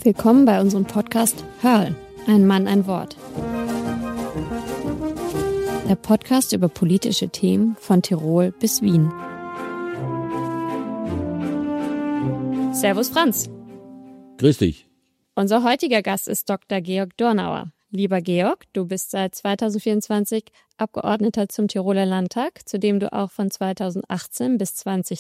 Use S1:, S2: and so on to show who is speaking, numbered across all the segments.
S1: Willkommen bei unserem Podcast Hörl, ein Mann, ein Wort. Der Podcast über politische Themen von Tirol bis Wien. Servus Franz.
S2: Grüß dich.
S1: Unser heutiger Gast ist Dr. Georg Dornauer. Lieber Georg, du bist seit 2024 Abgeordneter zum Tiroler Landtag, zu dem du auch von 2018 bis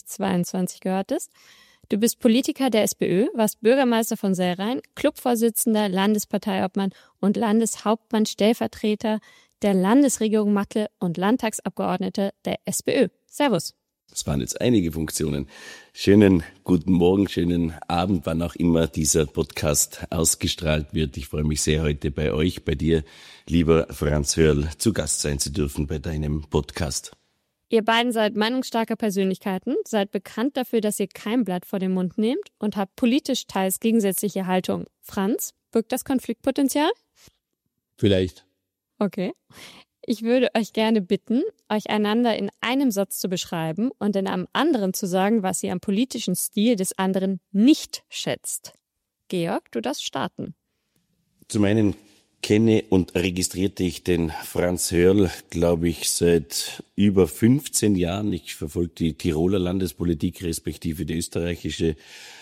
S1: 2022 gehörtest. Du bist Politiker der SPÖ, warst Bürgermeister von Sellrhein, Clubvorsitzender, Landesparteiobmann und Landeshauptmann Stellvertreter der Landesregierung Matle und Landtagsabgeordneter der SPÖ. Servus.
S2: Das waren jetzt einige Funktionen. Schönen guten Morgen, schönen Abend, wann auch immer dieser Podcast ausgestrahlt wird. Ich freue mich sehr, heute bei euch, bei dir, lieber Franz Hörl, zu Gast sein zu dürfen bei deinem Podcast.
S1: Ihr beiden seid meinungsstarke Persönlichkeiten, seid bekannt dafür, dass ihr kein Blatt vor den Mund nehmt und habt politisch teils gegensätzliche Haltung. Franz, birgt das Konfliktpotenzial?
S2: Vielleicht.
S1: Okay. Ich würde euch gerne bitten, euch einander in einem Satz zu beschreiben und in einem anderen zu sagen, was ihr am politischen Stil des anderen nicht schätzt. Georg, du darfst starten.
S2: Zum einen kenne und registrierte ich den Franz Hörl, glaube ich, seit über 15 Jahren. Ich verfolge die Tiroler Landespolitik respektive die österreichische.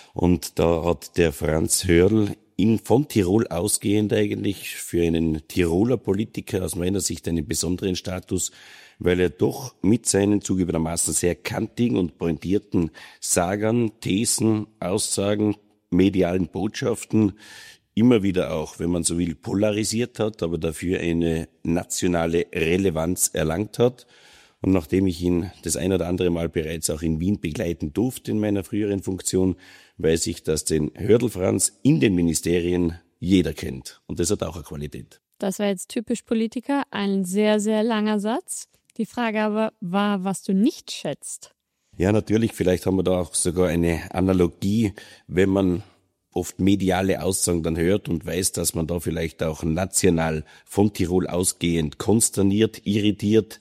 S2: Und da hat der Franz Hörl von Tirol ausgehend eigentlich für einen Tiroler Politiker aus meiner Sicht einen besonderen Status, weil er doch mit seinen zugegebenermaßen sehr kantigen und pointierten Sagern, Thesen, Aussagen, medialen Botschaften immer wieder auch, wenn man so will, polarisiert hat, aber dafür eine nationale Relevanz erlangt hat. Und nachdem ich ihn das ein oder andere Mal bereits auch in Wien begleiten durfte in meiner früheren Funktion, weiß ich, dass den Hördl-Franz in den Ministerien jeder kennt. Und das hat auch eine Qualität.
S1: Das war jetzt typisch Politiker, ein sehr, sehr langer Satz. Die Frage aber war, was du nicht schätzt.
S2: Ja, natürlich, vielleicht haben wir da auch sogar eine Analogie, wenn man oft mediale Aussagen dann hört und weiß, dass man da vielleicht auch national von Tirol ausgehend konsterniert, irritiert.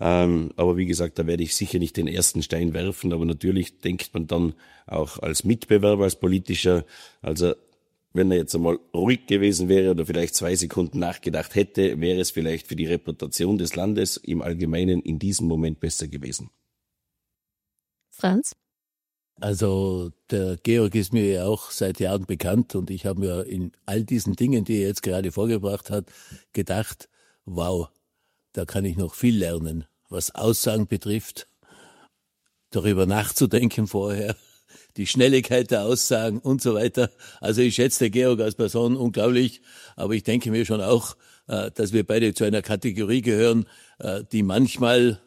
S2: Aber wie gesagt, da werde ich sicher nicht den ersten Stein werfen. Aber natürlich denkt man dann auch als Mitbewerber, als politischer, also wenn er jetzt einmal ruhig gewesen wäre oder vielleicht 2 Sekunden nachgedacht hätte, wäre es vielleicht für die Reputation des Landes im Allgemeinen in diesem Moment besser gewesen.
S1: Franz?
S3: Also der Georg ist mir ja auch seit Jahren bekannt und ich habe mir in all diesen Dingen, die er jetzt gerade vorgebracht hat, gedacht, wow, da kann ich noch viel lernen, was Aussagen betrifft, darüber nachzudenken vorher, die Schnelligkeit der Aussagen und so weiter. Also ich schätze den Georg als Person unglaublich, aber ich denke mir schon auch, dass wir beide zu einer Kategorie gehören, die manchmal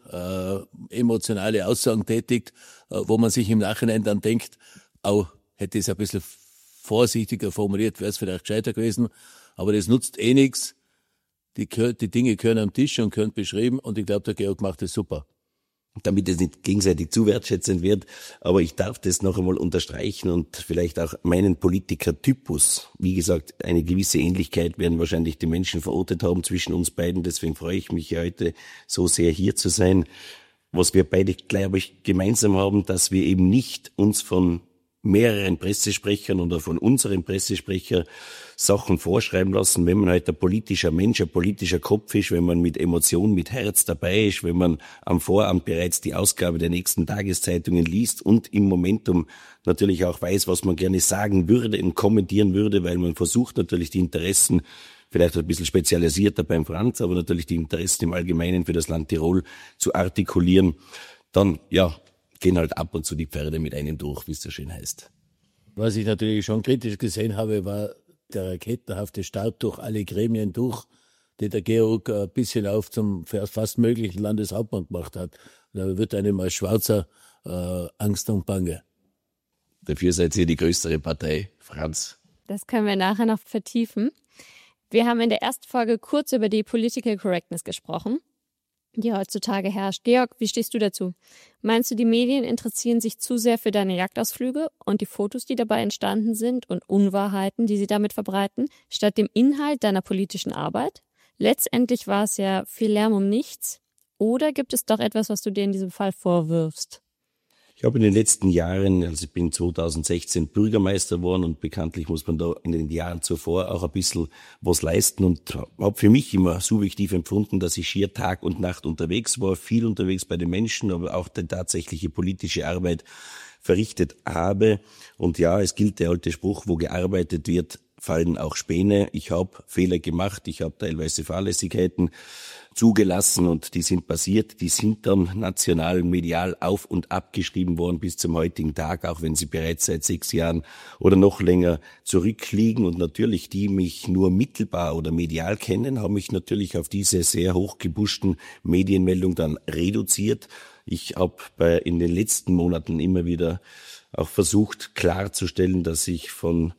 S3: emotionale Aussagen tätigt, wo man sich im Nachhinein dann denkt, hätte es ein bisschen vorsichtiger formuliert, wäre es vielleicht gescheiter gewesen, aber das nutzt eh nichts. Die Dinge gehören am Tisch und gehören beschrieben und ich glaube, der Georg macht es super.
S2: Damit es nicht gegenseitig zu wertschätzend wird, aber ich darf das noch einmal unterstreichen und vielleicht auch meinen Politikertypus. Wie gesagt, eine gewisse Ähnlichkeit werden wahrscheinlich die Menschen verortet haben zwischen uns beiden, deswegen freue ich mich heute so sehr hier zu sein. Was wir beide, glaube ich, gemeinsam haben, dass wir eben nicht uns von mehreren Pressesprechern oder von unserem Pressesprecher Sachen vorschreiben lassen, wenn man halt ein politischer Mensch, ein politischer Kopf ist, wenn man mit Emotion, mit Herz dabei ist, wenn man am Vorabend bereits die Ausgabe der nächsten Tageszeitungen liest und im Momentum natürlich auch weiß, was man gerne sagen würde und kommentieren würde, weil man versucht natürlich die Interessen, vielleicht ein bisschen spezialisierter beim Franz, aber natürlich die Interessen im Allgemeinen für das Land Tirol zu artikulieren, dann, ja, gehen halt ab und zu die Pferde mit einem durch, wie es so schön heißt.
S3: Was ich natürlich schon kritisch gesehen habe, war der raketenhafte Start durch alle Gremien durch, die der Georg ein bisschen auf zum fast möglichen Landeshauptmann gemacht hat. Da wird einem als Schwarzer Angst und Bange.
S2: Dafür seid ihr die größere Partei, Franz.
S1: Das können wir nachher noch vertiefen. Wir haben in der ersten Folge kurz über die Political Correctness gesprochen, die heutzutage herrscht. Georg, wie stehst du dazu? Meinst du, die Medien interessieren sich zu sehr für deine Jagdausflüge und die Fotos, die dabei entstanden sind und Unwahrheiten, die sie damit verbreiten, statt dem Inhalt deiner politischen Arbeit? Letztendlich war es ja viel Lärm um nichts. Oder gibt es doch etwas, was du dir in diesem Fall vorwirfst?
S2: Ich habe in den letzten Jahren, also ich bin 2016 Bürgermeister geworden und bekanntlich muss man da in den Jahren zuvor auch ein bisschen was leisten und habe für mich immer subjektiv empfunden, dass ich schier Tag und Nacht unterwegs war, viel unterwegs bei den Menschen, aber auch die tatsächliche politische Arbeit verrichtet habe. Und ja, es gilt der alte Spruch, wo gearbeitet wird, fallen auch Späne. Ich habe Fehler gemacht, ich habe teilweise Fahrlässigkeiten zugelassen und die sind passiert. Die sind dann national, medial auf- und abgeschrieben worden bis zum heutigen Tag, auch wenn sie bereits seit 6 Jahren oder noch länger zurückliegen. Und natürlich, die mich nur mittelbar oder medial kennen, haben mich natürlich auf diese sehr hochgepuschten Medienmeldungen dann reduziert. Ich habe in den letzten Monaten immer wieder auch versucht klarzustellen, dass ich von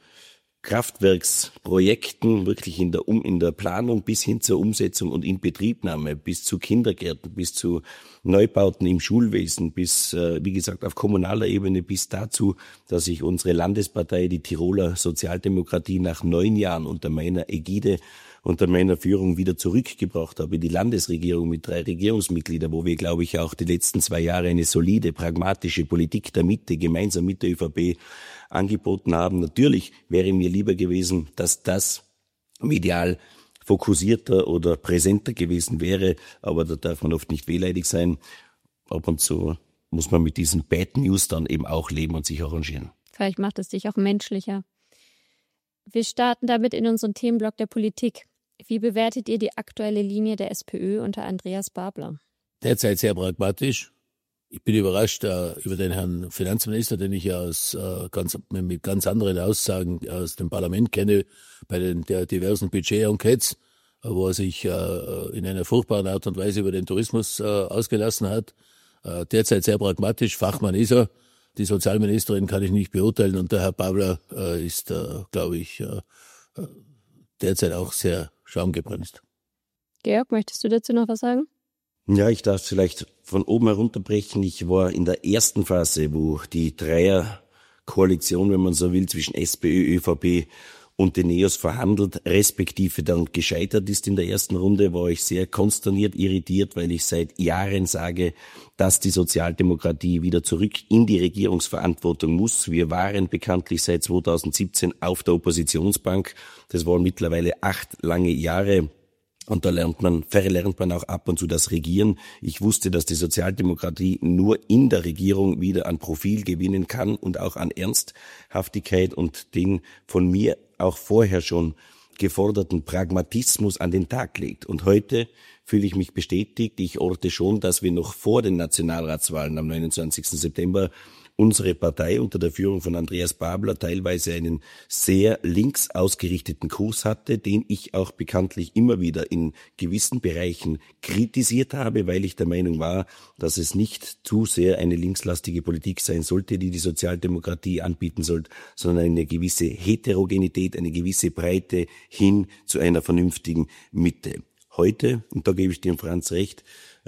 S2: Kraftwerksprojekten wirklich in der Planung bis hin zur Umsetzung und Inbetriebnahme, bis zu Kindergärten, bis zu Neubauten im Schulwesen, bis, wie gesagt, auf kommunaler Ebene, bis dazu, dass ich unsere Landespartei, die Tiroler Sozialdemokratie, nach 9 Jahren unter meiner Ägide, unter meiner Führung wieder zurückgebracht habe, die Landesregierung mit 3 Regierungsmitgliedern, wo wir, glaube ich, auch die letzten 2 Jahre eine solide, pragmatische Politik der Mitte gemeinsam mit der ÖVP angeboten haben. Natürlich wäre mir lieber gewesen, dass das medial fokussierter oder präsenter gewesen wäre, aber da darf man oft nicht wehleidig sein. Ab und zu muss man mit diesen Bad News dann eben auch leben und sich arrangieren.
S1: Vielleicht macht es dich auch menschlicher. Wir starten damit in unseren Themenblock der Politik. Wie bewertet ihr die aktuelle Linie der SPÖ unter Andreas Babler?
S3: Derzeit sehr pragmatisch. Ich bin überrascht über den Herrn Finanzminister, den ich ja mit ganz anderen Aussagen aus dem Parlament kenne, bei der diversen Budget-Enquetes, wo er sich in einer furchtbaren Art und Weise über den Tourismus ausgelassen hat. Derzeit sehr pragmatisch, Fachmann ist er. Die Sozialministerin kann ich nicht beurteilen und der Herr Babler ist, glaube ich, derzeit auch sehr schaumgebremst.
S1: Georg, möchtest du dazu noch was sagen?
S2: Ja, ich darf vielleicht von oben herunterbrechen. Ich war in der ersten Phase, wo die Dreierkoalition, wenn man so will, zwischen SPÖ, ÖVP und den NEOS verhandelt, respektive dann gescheitert ist in der ersten Runde, war ich sehr konsterniert, irritiert, weil ich seit Jahren sage, dass die Sozialdemokratie wieder zurück in die Regierungsverantwortung muss. Wir waren bekanntlich seit 2017 auf der Oppositionsbank. Das waren mittlerweile 8 lange Jahre. Und da verlernt man auch ab und zu das Regieren. Ich wusste, dass die Sozialdemokratie nur in der Regierung wieder an Profil gewinnen kann und auch an Ernsthaftigkeit und den von mir auch vorher schon geforderten Pragmatismus an den Tag legt. Und heute fühle ich mich bestätigt. Ich orte schon, dass wir noch vor den Nationalratswahlen am 29. September unsere Partei unter der Führung von Andreas Babler teilweise einen sehr links ausgerichteten Kurs hatte, den ich auch bekanntlich immer wieder in gewissen Bereichen kritisiert habe, weil ich der Meinung war, dass es nicht zu sehr eine linkslastige Politik sein sollte, die Sozialdemokratie anbieten sollte, sondern eine gewisse Heterogenität, eine gewisse Breite hin zu einer vernünftigen Mitte. Heute, und da gebe ich dem Franz recht,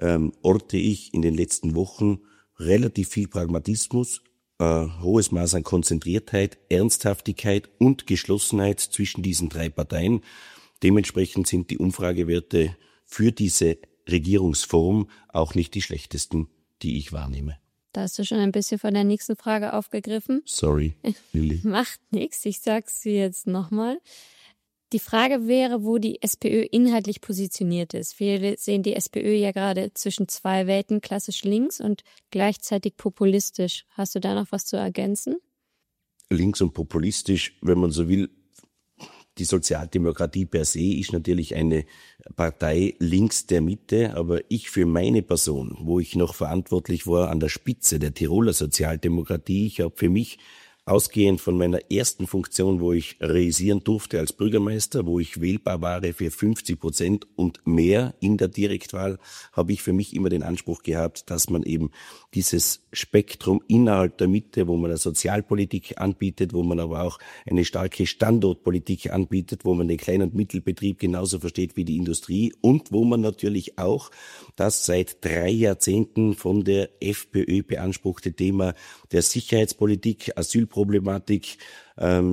S2: orte ich in den letzten Wochen relativ viel Pragmatismus, hohes Maß an Konzentriertheit, Ernsthaftigkeit und Geschlossenheit zwischen diesen 3 Parteien. Dementsprechend sind die Umfragewerte für diese Regierungsform auch nicht die schlechtesten, die ich wahrnehme.
S1: Da hast du schon ein bisschen von der nächsten Frage aufgegriffen.
S2: Sorry, Lilly.
S1: Macht nichts, ich sag's dir jetzt nochmal. Die Frage wäre, wo die SPÖ inhaltlich positioniert ist. Wir sehen die SPÖ ja gerade zwischen 2 Welten, klassisch links und gleichzeitig populistisch. Hast du da noch was zu ergänzen?
S2: Links und populistisch, wenn man so will. Die Sozialdemokratie per se ist natürlich eine Partei links der Mitte, aber ich für meine Person, wo ich noch verantwortlich war an der Spitze der Tiroler Sozialdemokratie, ich habe für mich ausgehend von meiner ersten Funktion, wo ich realisieren durfte als Bürgermeister, wo ich wählbar war für 50% und mehr in der Direktwahl, habe ich für mich immer den Anspruch gehabt, dass man eben dieses Spektrum innerhalb der Mitte, wo man eine Sozialpolitik anbietet, wo man aber auch eine starke Standortpolitik anbietet, wo man den Klein- und Mittelbetrieb genauso versteht wie die Industrie und wo man natürlich auch das seit 3 Jahrzehnten von der FPÖ beanspruchte Thema der Sicherheitspolitik, Asylproblematik,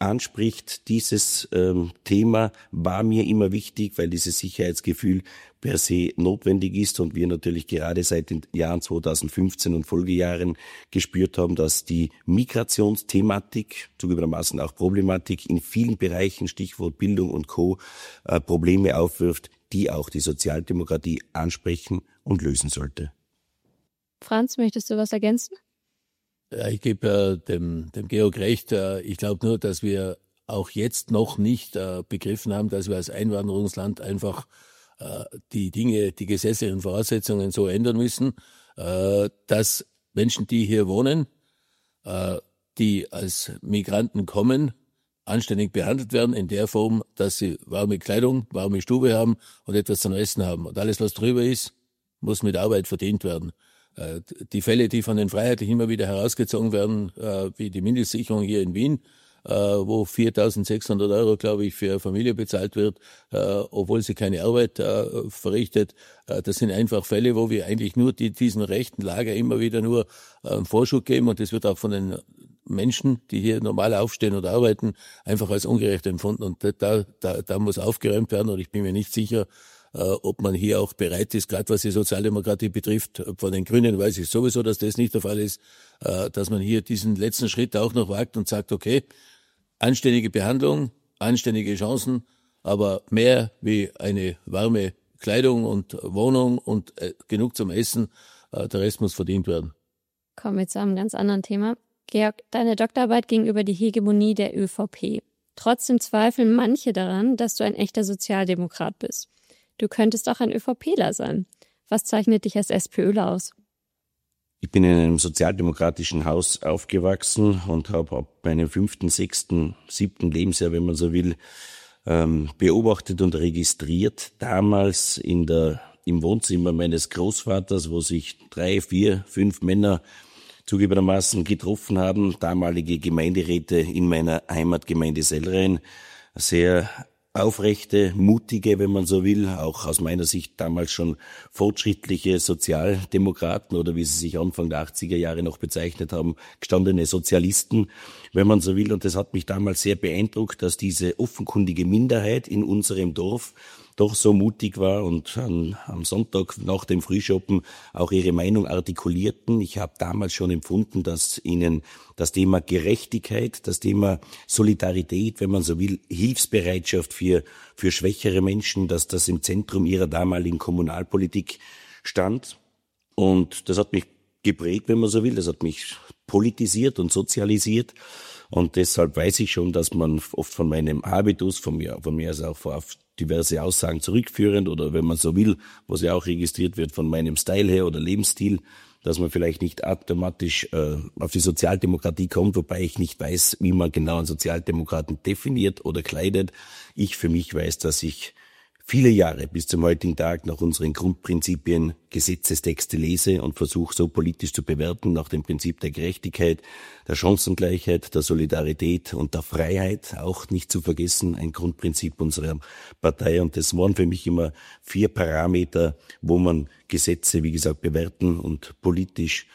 S2: anspricht. Dieses Thema war mir immer wichtig, weil dieses Sicherheitsgefühl per se notwendig ist und wir natürlich gerade seit den Jahren 2015 und Folgejahren gespürt haben, dass die Migrationsthematik, zugegebenermaßen auch Problematik in vielen Bereichen, Stichwort Bildung und Co., Probleme aufwirft, die auch die Sozialdemokratie ansprechen und lösen sollte.
S1: Franz, möchtest du was ergänzen?
S3: Ja, ich gebe dem Georg recht. Ich glaube nur, dass wir auch jetzt noch nicht begriffen haben, dass wir als Einwanderungsland einfach die Dinge, die gesetzlichen Voraussetzungen so ändern müssen, dass Menschen, die hier wohnen, die als Migranten kommen, anständig behandelt werden in der Form, dass sie warme Kleidung, warme Stube haben und etwas zum Essen haben. Und alles, was drüber ist, muss mit Arbeit verdient werden. Die Fälle, die von den Freiheitlichen immer wieder herausgezogen werden, wie die Mindestsicherung hier in Wien, wo 4.600 Euro, glaube ich, für eine Familie bezahlt wird, obwohl sie keine Arbeit verrichtet. Das sind einfach Fälle, wo wir eigentlich nur diesen rechten Lager immer wieder nur Vorschub geben und das wird auch von den Menschen, die hier normal aufstehen oder arbeiten, einfach als ungerecht empfunden und da muss aufgeräumt werden und ich bin mir nicht sicher, ob man hier auch bereit ist, gerade was die Sozialdemokratie betrifft, von den Grünen weiß ich sowieso, dass das nicht der Fall ist, dass man hier diesen letzten Schritt auch noch wagt und sagt, okay, anständige Behandlung, anständige Chancen, aber mehr wie eine warme Kleidung und Wohnung und genug zum Essen, der Rest muss verdient werden.
S1: Kommen wir zu einem ganz anderen Thema. Georg, deine Doktorarbeit ging über die Hegemonie der ÖVP. Trotzdem zweifeln manche daran, dass du ein echter Sozialdemokrat bist. Du könntest auch ein ÖVPler sein. Was zeichnet dich als SPÖler aus?
S2: Ich bin in einem sozialdemokratischen Haus aufgewachsen und habe ab meinem 5., 6., 7. Lebensjahr, wenn man so will, beobachtet und registriert. Damals im Wohnzimmer meines Großvaters, wo sich 3, 4, 5 Männer zugegebenermaßen getroffen haben, damalige Gemeinderäte in meiner Heimatgemeinde Sellrhein, sehr aufrechte, mutige, wenn man so will, auch aus meiner Sicht damals schon fortschrittliche Sozialdemokraten oder wie sie sich Anfang der 80er Jahre noch bezeichnet haben, gestandene Sozialisten, wenn man so will. Und das hat mich damals sehr beeindruckt, dass diese offenkundige Minderheit in unserem Dorf doch so mutig war und am Sonntag nach dem Frühschoppen auch ihre Meinung artikulierten. Ich habe damals schon empfunden, dass ihnen das Thema Gerechtigkeit, das Thema Solidarität, wenn man so will, Hilfsbereitschaft für schwächere Menschen, dass das im Zentrum ihrer damaligen Kommunalpolitik stand. Und das hat mich geprägt, wenn man so will. Das hat mich politisiert und sozialisiert. Und deshalb weiß ich schon, dass man oft von meinem Habitus, von mir also auch auf diverse Aussagen zurückführend oder wenn man so will, was ja auch registriert wird von meinem Style her oder Lebensstil, dass man vielleicht nicht automatisch auf die Sozialdemokratie kommt, wobei ich nicht weiß, wie man genau einen Sozialdemokraten definiert oder kleidet. Ich für mich weiß, dass ich viele Jahre bis zum heutigen Tag nach unseren Grundprinzipien Gesetzestexte lese und versuche so politisch zu bewerten nach dem Prinzip der Gerechtigkeit, der Chancengleichheit, der Solidarität und der Freiheit, auch nicht zu vergessen, ein Grundprinzip unserer Partei. Und das waren für mich immer 4 Parameter, wo man Gesetze, wie gesagt, bewerten und politisch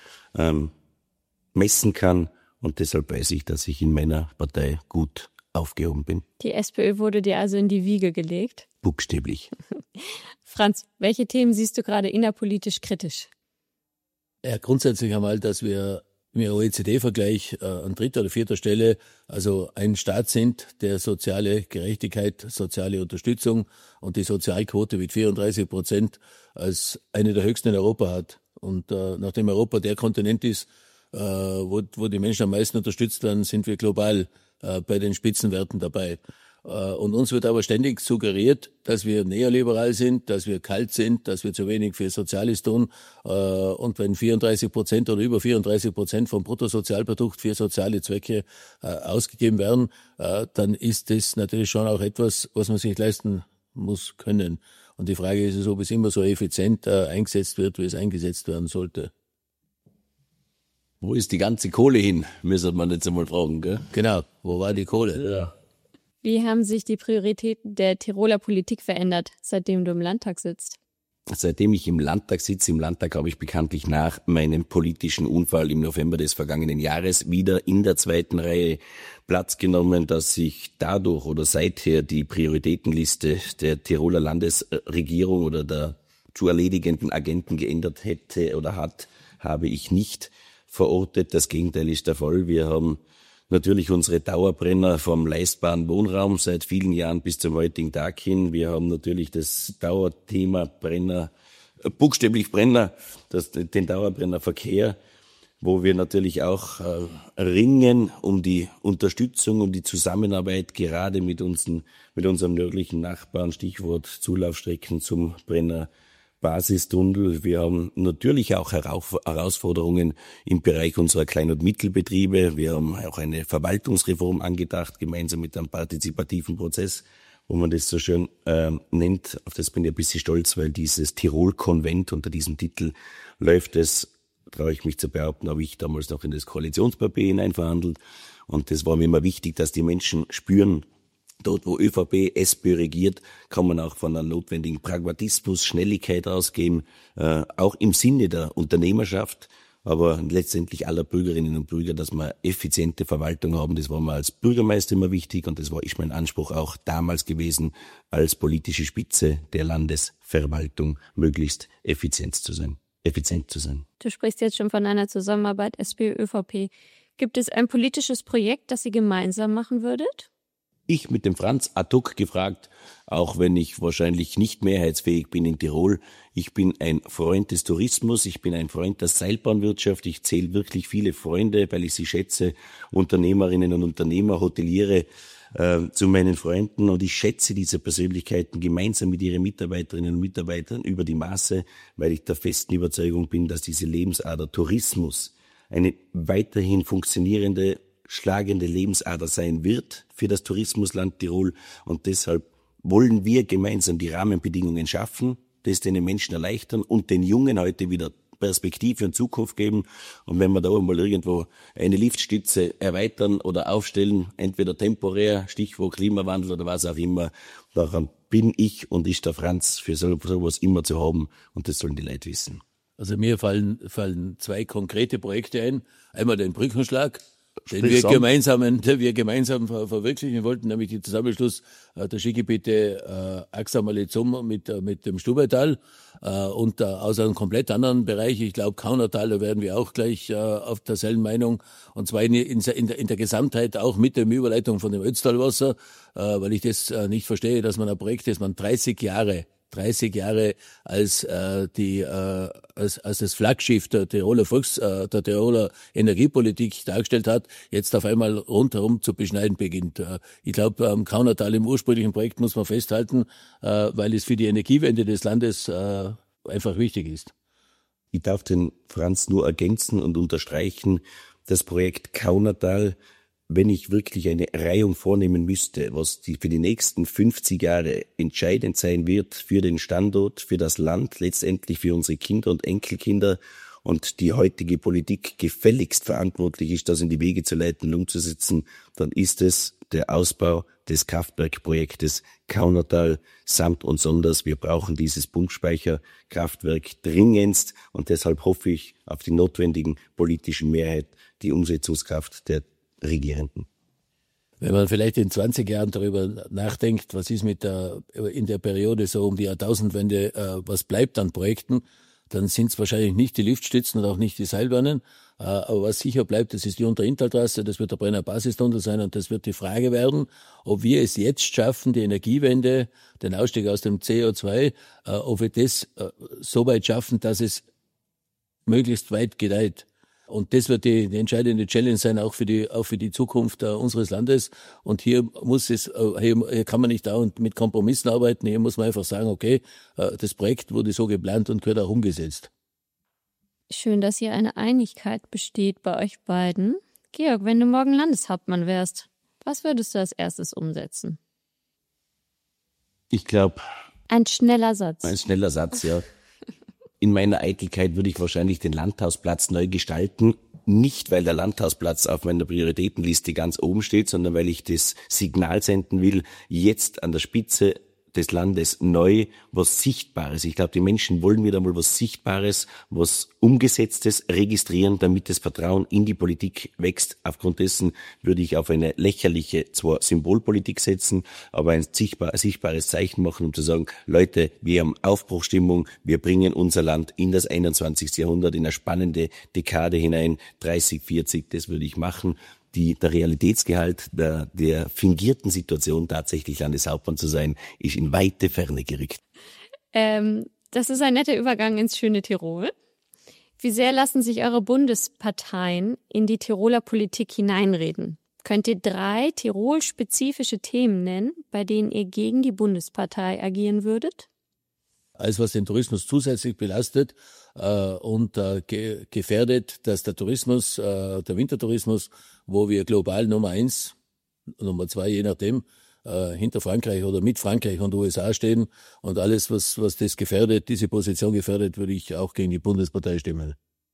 S2: messen kann. Und deshalb weiß ich, dass ich in meiner Partei gut aufgehoben bin.
S1: Die SPÖ wurde dir also in die Wiege gelegt?
S2: Buchstäblich.
S1: Franz, welche Themen siehst du gerade innerpolitisch kritisch?
S3: Ja, grundsätzlich einmal, dass wir im OECD-Vergleich an 3. oder 4. Stelle also ein Staat sind, der soziale Gerechtigkeit, soziale Unterstützung und die Sozialquote mit 34% als eine der höchsten in Europa hat. Und nachdem Europa der Kontinent ist, wo die Menschen am meisten unterstützt werden, sind wir global bei den Spitzenwerten dabei. Und uns wird aber ständig suggeriert, dass wir neoliberal sind, dass wir kalt sind, dass wir zu wenig für Soziales tun. Und wenn 34% oder über 34% vom Bruttosozialprodukt für soziale Zwecke ausgegeben werden, dann ist das natürlich schon auch etwas, was man sich leisten muss können. Und die Frage ist, ob es immer so effizient eingesetzt wird, wie es eingesetzt werden sollte.
S2: Wo ist die ganze Kohle hin, müsste man jetzt einmal fragen, gell?
S3: Genau, wo war die Kohle?
S2: Ja.
S1: Wie haben sich die Prioritäten der Tiroler Politik verändert, seitdem du im Landtag sitzt?
S2: seitdem ich im Landtag sitze, im Landtag habe ich bekanntlich nach meinem politischen Unfall im November des vergangenen Jahres wieder in der zweiten Reihe Platz genommen, dass sich dadurch oder seither die Prioritätenliste der Tiroler Landesregierung oder der zu erledigenden Agenten geändert hätte oder hat, habe ich nicht verortet. Das Gegenteil ist der Fall. Wir haben natürlich unsere Dauerbrenner vom leistbaren Wohnraum seit vielen Jahren bis zum heutigen Tag hin. Wir haben natürlich das Dauerthema Brenner, buchstäblich Brenner, den Dauerbrennerverkehr, wo wir natürlich auch ringen um die Unterstützung, um die Zusammenarbeit gerade mit unserem nördlichen Nachbarn, Stichwort Zulaufstrecken zum Brenner Basistunnel. Wir haben natürlich auch Herausforderungen im Bereich unserer Klein- und Mittelbetriebe. Wir haben auch eine Verwaltungsreform angedacht, gemeinsam mit einem partizipativen Prozess, wo man das so schön nennt. Auf das bin ich ein bisschen stolz, weil dieses Tirol-Konvent unter diesem Titel läuft es, traue ich mich zu behaupten, habe ich damals noch in das Koalitionspapier hinein verhandelt. Und das war mir immer wichtig, dass die Menschen spüren, dort, wo ÖVP, SPÖ regiert, kann man auch von einem notwendigen Pragmatismus, Schnelligkeit ausgehen, auch im Sinne der Unternehmerschaft, aber letztendlich aller Bürgerinnen und Bürger, dass wir effiziente Verwaltung haben. Das war mir als Bürgermeister immer wichtig und das ist mein Anspruch auch damals gewesen, als politische Spitze der Landesverwaltung möglichst effizient zu sein.
S1: Du sprichst jetzt schon von einer Zusammenarbeit SPÖ-ÖVP. Gibt es ein politisches Projekt, das ihr gemeinsam machen würdet?
S2: Ich mit dem Franz ad hoc gefragt, auch wenn ich wahrscheinlich nicht mehrheitsfähig bin in Tirol. Ich bin ein Freund des Tourismus, ich bin ein Freund der Seilbahnwirtschaft. Ich zähle wirklich viele Freunde, weil ich sie schätze, Unternehmerinnen und Unternehmer, Hoteliere zu meinen Freunden. Und ich schätze diese Persönlichkeiten gemeinsam mit ihren Mitarbeiterinnen und Mitarbeitern über die Maße, weil ich der festen Überzeugung bin, dass diese Lebensader Tourismus eine weiterhin funktionierende, schlagende Lebensader sein wird für das Tourismusland Tirol. Und deshalb wollen wir gemeinsam die Rahmenbedingungen schaffen, das den Menschen erleichtern und den Jungen heute wieder Perspektive und Zukunft geben. Und wenn wir da mal irgendwo eine Liftstütze erweitern oder aufstellen, entweder temporär, Stichwort Klimawandel oder was auch immer, daran bin ich und ist der Franz für sowas immer zu haben. Und das sollen die Leute wissen.
S3: Also mir fallen zwei konkrete Projekte ein. Einmal den Brückenschlag, den wir gemeinsam verwirklichen wollten, nämlich den Zusammenschluss der Skigebiete Axamal-Zum mit dem Stubaital und aus einem komplett anderen Bereich. Ich glaube, Kaunertal, da werden wir auch gleich auf derselben Meinung. Und zwar in der Gesamtheit auch mit der Überleitung von dem Ötztalwasser, weil ich das nicht verstehe, dass man ein Projekt, das man 30 Jahre als das Flaggschiff der Tiroler Energiepolitik dargestellt hat, jetzt auf einmal rundherum zu beschneiden beginnt. Ich glaube, am Kaunertal im ursprünglichen Projekt muss man festhalten, weil es für die Energiewende des Landes einfach wichtig ist.
S2: Ich darf den Franz nur ergänzen und unterstreichen, das Projekt Kaunertal, wenn ich wirklich eine Reihung vornehmen müsste, was für die nächsten 50 Jahre entscheidend sein wird für den Standort, für das Land, letztendlich für unsere Kinder und Enkelkinder und die heutige Politik gefälligst verantwortlich ist, das in die Wege zu leiten und umzusetzen, dann ist es der Ausbau des Kraftwerkprojektes Kaunertal samt und sonders. Wir brauchen dieses Pumpspeicherkraftwerk dringendst und deshalb hoffe ich auf die notwendigen politischen Mehrheit, die Umsetzungskraft der Regierenden.
S3: Wenn man vielleicht in 20 Jahren darüber nachdenkt, was ist in der Periode so um die Jahrtausendwende, was bleibt an Projekten, dann sind es wahrscheinlich nicht die Liftstützen und auch nicht die Seilbahnen. Aber was sicher bleibt, das ist die Unterinntaltrasse, das wird der Brenner Basistunnel sein und das wird die Frage werden, ob wir es jetzt schaffen, die Energiewende, den Ausstieg aus dem CO2, ob wir das so weit schaffen, dass es möglichst weit gedeiht. Und das wird die entscheidende Challenge sein, auch für die Zukunft unseres Landes. Und hier kann man nicht dauernd mit Kompromissen arbeiten. Hier muss man einfach sagen, okay, das Projekt wurde so geplant und wird auch umgesetzt.
S1: Schön, dass hier eine Einigkeit besteht bei euch beiden. Georg, wenn du morgen Landeshauptmann wärst, was würdest du als erstes umsetzen?
S2: Ich glaube...
S1: Ein schneller Satz,
S2: ja. In meiner Eitelkeit würde ich wahrscheinlich den Landhausplatz neu gestalten. Nicht, weil der Landhausplatz auf meiner Prioritätenliste ganz oben steht, sondern weil ich das Signal senden will, jetzt an der Spitze des Landes neu was Sichtbares. Ich glaube, die Menschen wollen wieder mal was Sichtbares, was Umgesetztes registrieren, damit das Vertrauen in die Politik wächst. Aufgrund dessen würde ich auf eine lächerliche, zwar Symbolpolitik setzen, aber ein sichtbares Zeichen machen, um zu sagen, Leute, wir haben Aufbruchstimmung, wir bringen unser Land in das 21. Jahrhundert, in eine spannende Dekade hinein, 30, 40, das würde ich machen. Der Realitätsgehalt der fingierten Situation, tatsächlich Landeshauptmann zu sein, ist in weite Ferne gerückt.
S1: Das ist ein netter Übergang ins schöne Tirol. Wie sehr lassen sich eure Bundesparteien in die Tiroler Politik hineinreden? Könnt ihr 3 Tirol-spezifische Themen nennen, bei denen ihr gegen die Bundespartei agieren würdet?
S3: Alles, was den Tourismus zusätzlich belastet und gefährdet, dass der Tourismus, der Wintertourismus, wo wir global Nummer 1, Nummer 2, je nachdem, hinter Frankreich oder mit Frankreich und USA stehen, und alles, was das gefährdet, diese Position gefährdet, würde ich auch gegen die Bundespartei stimmen.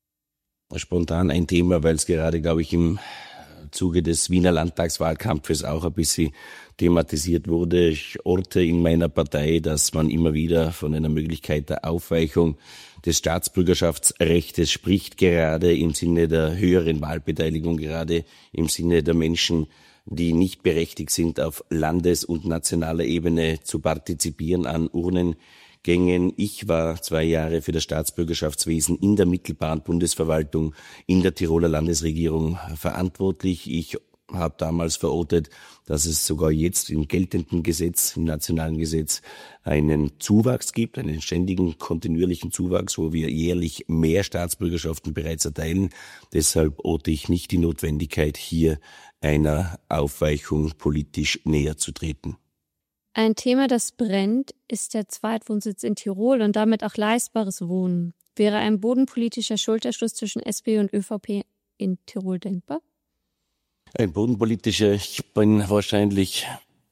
S2: Spontan ein Thema, weil es gerade, glaube ich, im Zuge des Wiener Landtagswahlkampfes auch ein bisschen thematisiert wurde. Ich orte in meiner Partei, dass man immer wieder von einer Möglichkeit der Aufweichung des Staatsbürgerschaftsrechts spricht, gerade im Sinne der höheren Wahlbeteiligung, gerade im Sinne der Menschen, die nicht berechtigt sind, auf Landes- und nationaler Ebene zu partizipieren an Urnengängen. Ich war 2 Jahre für das Staatsbürgerschaftswesen in der mittelbaren Bundesverwaltung in der Tiroler Landesregierung verantwortlich. Ich habe damals verortet, dass es sogar jetzt im geltenden Gesetz, im nationalen Gesetz, einen Zuwachs gibt, einen ständigen, kontinuierlichen Zuwachs, wo wir jährlich mehr Staatsbürgerschaften bereits erteilen. Deshalb orte ich nicht die Notwendigkeit, hier einer Aufweichung politisch näher zu treten.
S1: Ein Thema, das brennt, ist der Zweitwohnsitz in Tirol und damit auch leistbares Wohnen. Wäre ein bodenpolitischer Schulterschluss zwischen SP und ÖVP in Tirol denkbar?
S2: Ein bodenpolitischer, ich bin wahrscheinlich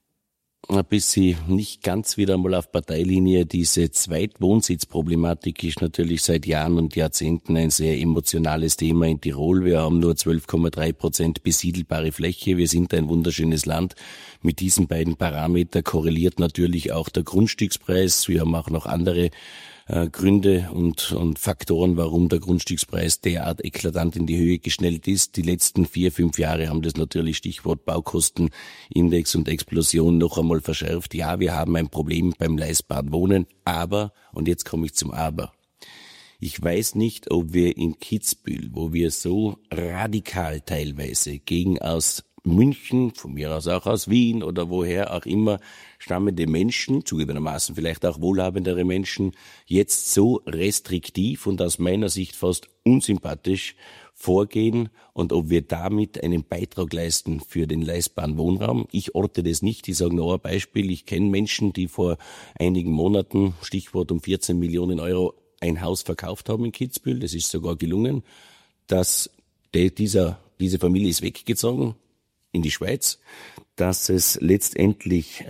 S2: ein bisschen nicht ganz wieder mal auf Parteilinie. Diese Zweitwohnsitzproblematik ist natürlich seit Jahren und Jahrzehnten ein sehr emotionales Thema in Tirol. Wir haben nur 12,3% besiedelbare Fläche. Wir sind ein wunderschönes Land. Mit diesen beiden Parametern korreliert natürlich auch der Grundstückspreis. Wir haben auch noch andere Gründe und Faktoren, warum der Grundstückspreis derart eklatant in die Höhe geschnellt ist. Die letzten 4-5 Jahre haben das natürlich, Stichwort Baukostenindex und Explosion, noch einmal verschärft. Ja, wir haben ein Problem beim leistbaren Wohnen, aber, und jetzt komme ich zum Aber, ich weiß nicht, ob wir in Kitzbühel, wo wir so radikal teilweise gegen aus München, von mir aus auch aus Wien oder woher auch immer stammende Menschen, zugegebenermaßen vielleicht auch wohlhabendere Menschen, jetzt so restriktiv und aus meiner Sicht fast unsympathisch vorgehen und ob wir damit einen Beitrag leisten für den leistbaren Wohnraum. Ich orte das nicht. Ich sage nur ein Beispiel. Ich kenne Menschen, die vor einigen Monaten, Stichwort um 14 Millionen Euro, ein Haus verkauft haben in Kitzbühel. Das ist sogar gelungen, dass diese Familie ist weggezogen in die Schweiz, dass es letztendlich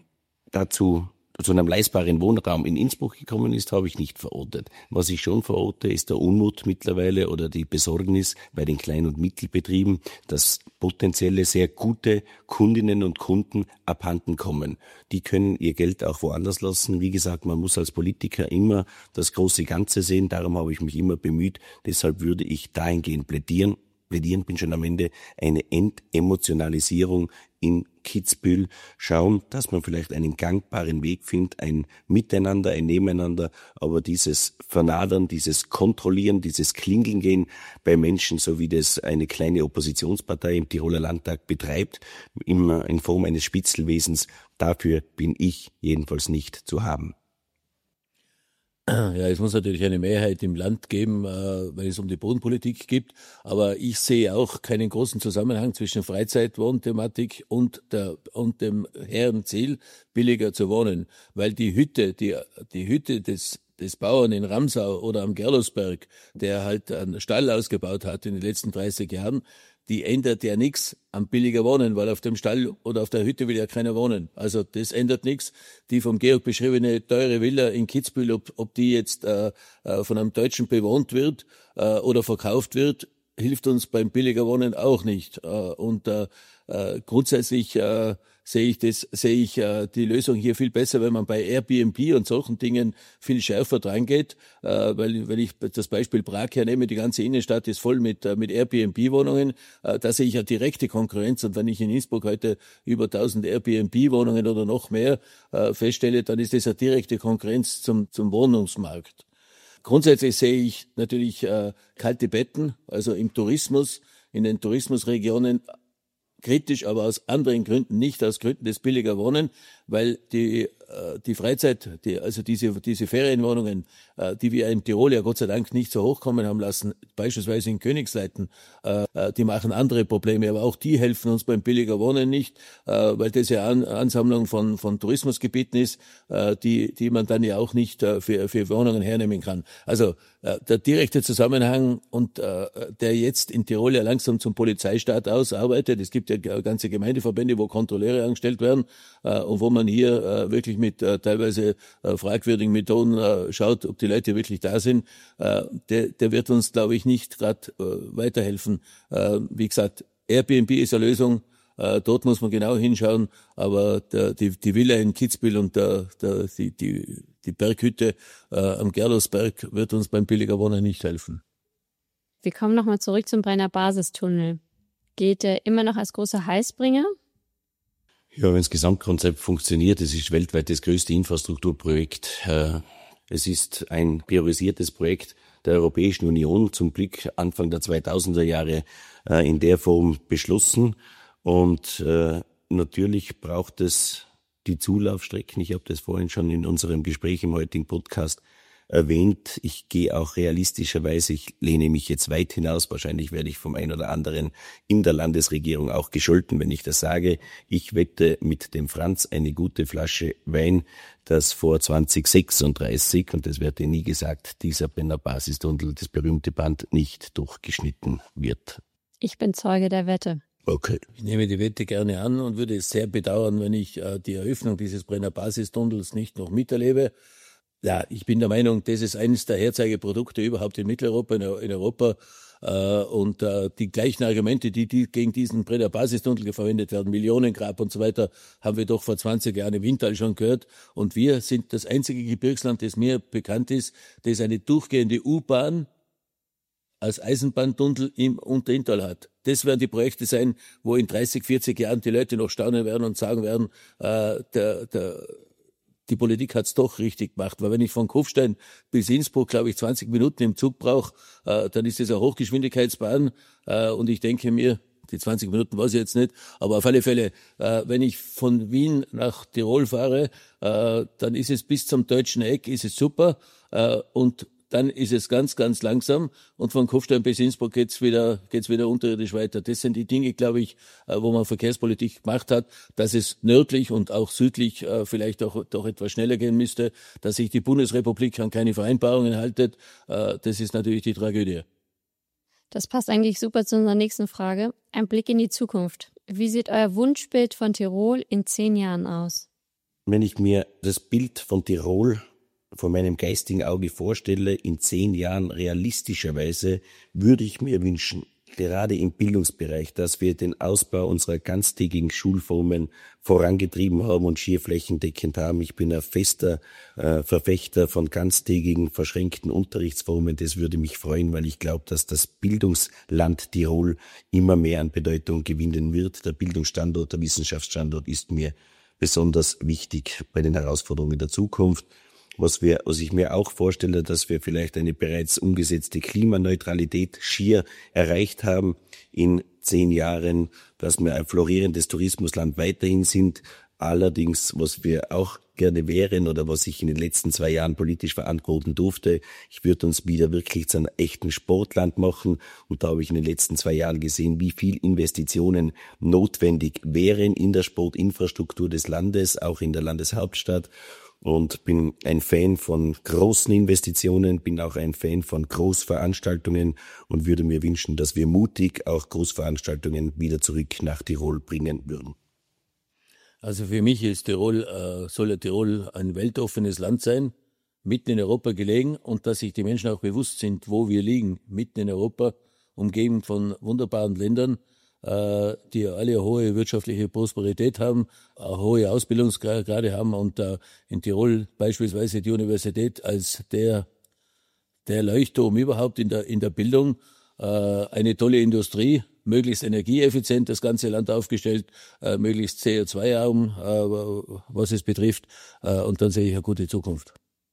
S2: zu einem leistbaren Wohnraum in Innsbruck gekommen ist, habe ich nicht verortet. Was ich schon verorte, ist der Unmut mittlerweile oder die Besorgnis bei den Klein- und Mittelbetrieben, dass potenzielle sehr gute Kundinnen und Kunden abhanden kommen. Die können ihr Geld auch woanders lassen. Wie gesagt, man muss als Politiker immer das große Ganze sehen. Darum habe ich mich immer bemüht. Deshalb würde ich dahingehend plädieren, bin schon am Ende, eine Entemotionalisierung in Kitzbühel schauen, dass man vielleicht einen gangbaren Weg findet, ein Miteinander, ein Nebeneinander, aber dieses Vernadern, dieses Kontrollieren, dieses Klingeln gehen bei Menschen, so wie das eine kleine Oppositionspartei im Tiroler Landtag betreibt, immer in Form eines Spitzelwesens, dafür bin ich jedenfalls nicht zu haben.
S3: Ja, es muss natürlich eine Mehrheit im Land geben, wenn es um die Bodenpolitik geht. Aber ich sehe auch keinen großen Zusammenhang zwischen Freizeitwohnthematik und dem hehren Ziel, billiger zu wohnen. Weil die Hütte des Bauern in Ramsau oder am Gerlosberg, der halt einen Stall ausgebaut hat in den letzten 30 Jahren, die ändert ja nichts am billiger Wohnen, weil auf dem Stall oder auf der Hütte will ja keiner wohnen. Also das ändert nichts. Die vom Georg beschriebene teure Villa in Kitzbühel, ob die jetzt von einem Deutschen bewohnt wird oder verkauft wird, hilft uns beim billiger Wohnen auch nicht. Und grundsätzlich sehe ich die Lösung hier viel besser, wenn man bei Airbnb und solchen Dingen viel schärfer dran geht, weil wenn ich das Beispiel Prag hernehme, die ganze Innenstadt ist voll mit Airbnb-Wohnungen, da sehe ich ja direkte Konkurrenz, und wenn ich in Innsbruck heute über 1000 Airbnb-Wohnungen oder noch mehr feststelle, dann ist das eine direkte Konkurrenz zum Wohnungsmarkt. Grundsätzlich sehe ich natürlich kalte Betten, also im Tourismus, in den Tourismusregionen kritisch, aber aus anderen Gründen, nicht aus Gründen des billiger Wohnen, weil die Freizeit, also diese Ferienwohnungen, die wir in Tirol ja Gott sei Dank nicht so hochkommen haben lassen, beispielsweise in Königsleiten, die machen andere Probleme, aber auch die helfen uns beim billiger Wohnen nicht, weil das ja Ansammlung von Tourismusgebieten ist, die man dann ja auch nicht für Wohnungen hernehmen kann. Also der direkte Zusammenhang, und der jetzt in Tirol ja langsam zum Polizeistaat ausarbeitet. Es gibt ja ganze Gemeindeverbände, wo Kontrolleure angestellt werden, und wo man hier wirklich mit teilweise fragwürdigen Methoden schaut, ob die Leute wirklich da sind, der wird uns, glaube ich, nicht gerade weiterhelfen. Wie gesagt, Airbnb ist eine Lösung, dort muss man genau hinschauen, aber die Villa in Kitzbühel und die Berghütte am Gerlosberg wird uns beim billiger Wohnen nicht helfen.
S1: Wir kommen nochmal zurück zum Brenner Basistunnel. Gilt der immer noch als großer Heißbringer?
S2: Ja, wenn das Gesamtkonzept funktioniert, es ist weltweit das größte Infrastrukturprojekt. Es ist ein priorisiertes Projekt der Europäischen Union, zum Glück Anfang der 2000er Jahre in der Form beschlossen. Und natürlich braucht es die Zulaufstrecken. Ich habe das vorhin schon in unserem Gespräch im heutigen Podcast erwähnt. Ich gehe auch realistischerweise, ich lehne mich jetzt weit hinaus, wahrscheinlich werde ich vom einen oder anderen in der Landesregierung auch gescholten, wenn ich das sage. Ich wette mit dem Franz eine gute Flasche Wein, dass vor 2036, und das wird dir nie gesagt, dieser Brenner Basistunnel, das berühmte Band, nicht durchgeschnitten wird.
S1: Ich bin Zeuge der Wette.
S2: Okay.
S3: Ich nehme die Wette gerne an und würde es sehr bedauern, wenn ich die Eröffnung dieses Brenner Basistunnels nicht noch miterlebe. Ja, ich bin der Meinung, das ist eines der Herzeigeprodukte überhaupt in Mitteleuropa, in Europa. Und die gleichen Argumente, die gegen diesen Brenner Basistunnel verwendet werden, Millionengrab und so weiter, haben wir doch vor 20 Jahren im Inntal schon gehört. Und wir sind das einzige Gebirgsland, das mir bekannt ist, das eine durchgehende U-Bahn als Eisenbahntunnel im Unterinntal hat. Das werden die Projekte sein, wo in 30, 40 Jahren die Leute noch staunen werden und sagen werden, die Politik hat's doch richtig gemacht, weil wenn ich von Kufstein bis Innsbruck, glaube ich, 20 Minuten im Zug brauche, dann ist das eine Hochgeschwindigkeitsbahn, und ich denke mir, die 20 Minuten weiß ich jetzt nicht, aber auf alle Fälle, wenn ich von Wien nach Tirol fahre, dann ist es bis zum deutschen Eck, ist es super, und dann ist es ganz, ganz langsam, und von Kufstein bis Innsbruck geht's wieder unterirdisch weiter. Das sind die Dinge, glaube ich, wo man Verkehrspolitik gemacht hat, dass es nördlich und auch südlich vielleicht auch doch etwas schneller gehen müsste, dass sich die Bundesrepublik an keine Vereinbarungen haltet. Das ist natürlich die Tragödie.
S1: Das passt eigentlich super zu unserer nächsten Frage. Ein Blick in die Zukunft. Wie sieht euer Wunschbild von Tirol in 10 Jahren aus?
S2: Wenn ich mir das Bild von Tirol vor meinem geistigen Auge vorstelle, in 10 Jahren realistischerweise, würde ich mir wünschen, gerade im Bildungsbereich, dass wir den Ausbau unserer ganztägigen Schulformen vorangetrieben haben und schier flächendeckend haben. Ich bin ein fester Verfechter von ganztägigen, verschränkten Unterrichtsformen. Das würde mich freuen, weil ich glaube, dass das Bildungsland Tirol immer mehr an Bedeutung gewinnen wird. Der Bildungsstandort, der Wissenschaftsstandort ist mir besonders wichtig bei den Herausforderungen der Zukunft. Was ich mir auch vorstelle, dass wir vielleicht eine bereits umgesetzte Klimaneutralität schier erreicht haben in 10 Jahren, dass wir ein florierendes Tourismusland weiterhin sind. Allerdings, was wir auch gerne wären oder was ich in den letzten 2 Jahren politisch verantworten durfte, ich würde uns wieder wirklich zu einem echten Sportland machen. Und da habe ich in den letzten 2 Jahren gesehen, wie viel Investitionen notwendig wären in der Sportinfrastruktur des Landes, auch in der Landeshauptstadt. Und bin ein Fan von großen Investitionen, bin auch ein Fan von Großveranstaltungen und würde mir wünschen, dass wir mutig auch Großveranstaltungen wieder zurück nach Tirol bringen würden.
S3: Also für mich ist soll Tirol ein weltoffenes Land sein, mitten in Europa gelegen, und dass sich die Menschen auch bewusst sind, wo wir liegen, mitten in Europa, umgeben von wunderbaren Ländern, die alle hohe wirtschaftliche Prosperität haben, auch hohe Ausbildungsgrade haben und in Tirol beispielsweise die Universität als der Leuchtturm überhaupt in der Bildung, eine tolle Industrie, möglichst energieeffizient das ganze Land aufgestellt, möglichst CO2-arm, was es betrifft, und dann sehe ich eine gute Zukunft.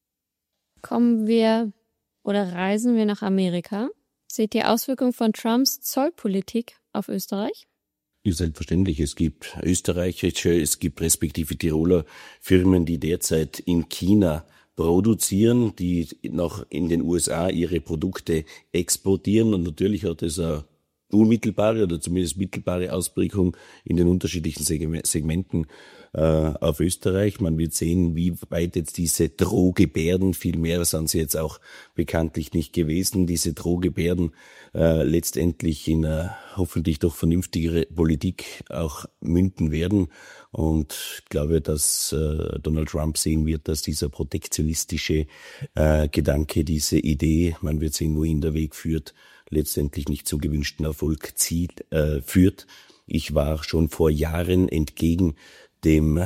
S1: Kommen wir oder reisen wir nach Amerika? Seht ihr Auswirkungen von Trumps Zollpolitik auf Österreich?
S2: Ja, selbstverständlich. Es gibt österreichische, es gibt respektive Tiroler Firmen, die derzeit in China produzieren, die noch in den USA ihre Produkte exportieren, und natürlich hat es eine unmittelbare oder zumindest mittelbare Ausprägung in den unterschiedlichen Segmenten auf Österreich. Man wird sehen, wie weit jetzt diese Drohgebärden, viel mehr sind sie jetzt auch bekanntlich nicht gewesen, diese Drohgebärden letztendlich in hoffentlich doch vernünftigere Politik auch münden werden. Und ich glaube, dass Donald Trump sehen wird, dass dieser protektionistische Gedanke, diese Idee, man wird sehen, wohin der Weg führt, letztendlich nicht zum gewünschten Erfolg führt. Ich war schon vor Jahren entgegen dem